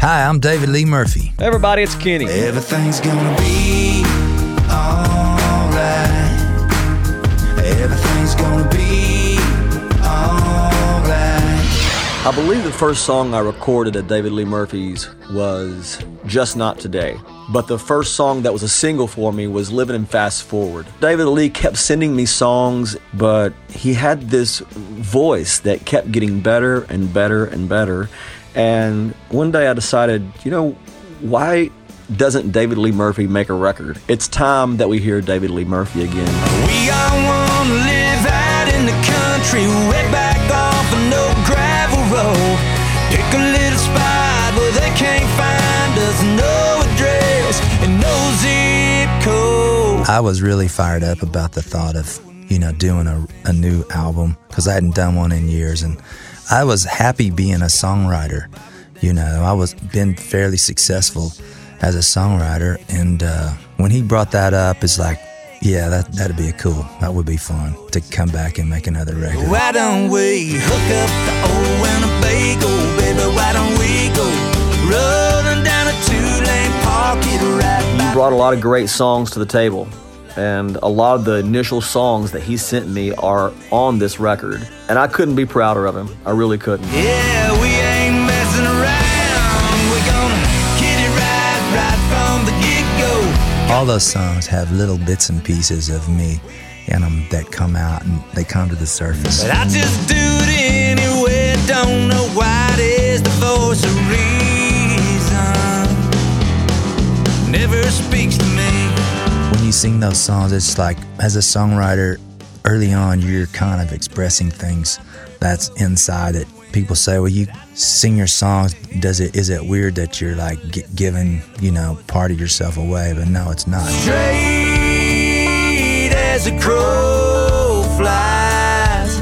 Hi, I'm David Lee Murphy. Hey everybody, it's Kenny. Everything's gonna be alright. Everything's gonna be alright. I believe the first song I recorded at David Lee Murphy's was Just Not Today. But the first song that was a single for me was Living in Fast Forward. David Lee kept sending me songs, but he had this voice that kept getting better and better and better. And one day I decided, why doesn't David Lee Murphy make a record? It's time that we hear David Lee Murphy again. We all wanna live out in the country, way back off of no gravel road. Pick a little spot where they can't find us, no address and no zip code. I was really fired up about the thought of, doing a new album, because I hadn't done one in years, and I was happy being a songwriter. I was been fairly successful as a songwriter, and when he brought that up, it's like, yeah, that'd be that would be fun to come back and make another record. Why don't we hook up the old Winnebago, baby? Why don't we go rolling down a two-lane pocket right by? You brought a lot of great songs to the table, and a lot of the initial songs that he sent me are on this record, and I couldn't be prouder of him. I really couldn't. Yeah, we ain't messing around. We're gonna get it right from the get-go. All those songs have little bits and pieces of me in them that come out and they come to the surface. But I just do it anyway. Don't know why it is the voice of reason never speaks to me. When you sing those songs, it's like, as a songwriter, early on, you're kind of expressing things that's inside it. People say, well, you sing your songs, is it weird that you're like giving, part of yourself away? But no, it's not. Straight as a crow flies,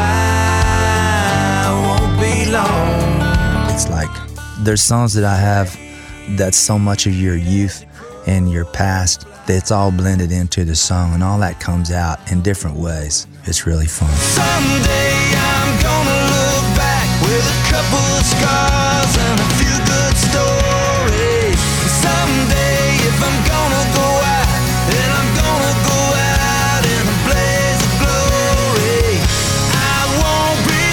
I won't be long. It's like, there's songs that I have that's so much of your youth and your past, it's all blended into the song, and all that comes out in different ways. It's really fun. Someday I'm gonna look back with a couple of scars and a few good stories. Someday if I'm gonna go out, then I'm gonna go out in a blaze of glory. I won't be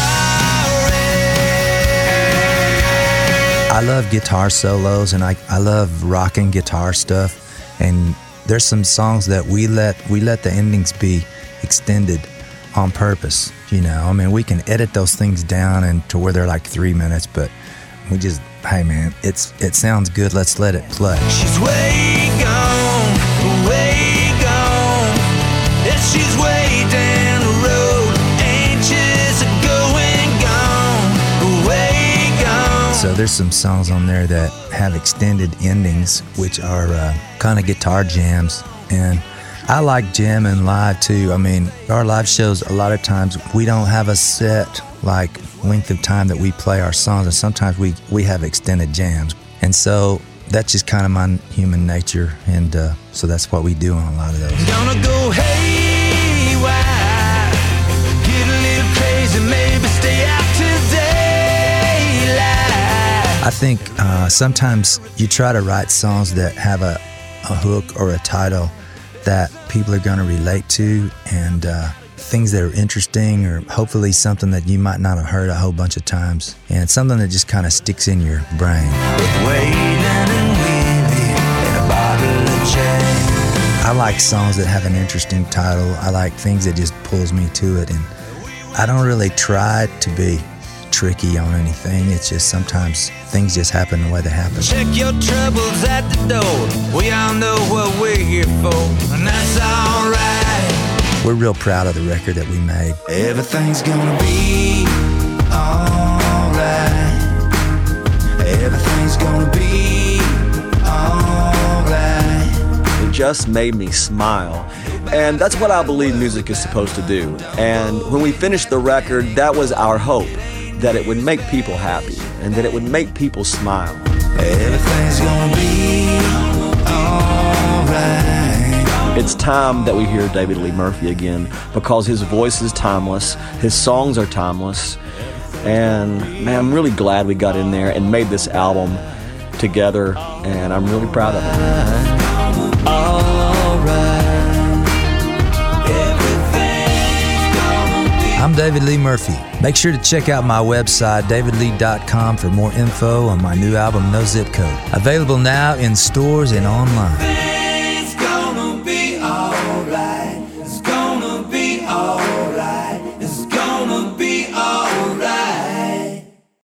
sorry. I love guitar solos, and I love rocking guitar stuff. And there's some songs that we let the endings be extended on purpose. We can edit those things down and to where they're like 3 minutes, but we just, hey man, it sounds good, let's let it play. She's way gone, yeah, she's way down the road, anxious of going gone, way gone. So there's some songs on there that have extended endings, which are kind of guitar jams, and I like jamming live too. Our live shows, a lot of times we don't have a set length of time that we play our songs, and sometimes we have extended jams, and so that's just kind of my human nature, and so that's what we do on a lot of those. Gonna go haywire, get a little crazy, maybe stay out till daylight. I think sometimes you try to write songs that have a hook or a title that people are going to relate to, and things that are interesting, or hopefully something that you might not have heard a whole bunch of times, and something that just kind of sticks in your brain. I like songs that have an interesting title. I like things that just pulls me to it, and I don't really try to be tricky on anything. It's just sometimes things just happen the way they happen. Check your troubles at the door. We all know what we're here for, and that's alright. We're real proud of the record that we made. Everything's gonna be alright. Everything's gonna be alright. It just made me smile. And that's what I believe music is supposed to do. And when we finished the record, that was our hope, that it would make people happy and that it would make people smile. Everything's gonna be alright. It's time that we hear David Lee Murphy again, because his voice is timeless, his songs are timeless, And man, I'm really glad we got in there and made this album together, and I'm really proud of it. I'm David Lee Murphy. Make sure to check out my website, davidlee.com, for more info on my new album, No Zip Code. Available now in stores and online.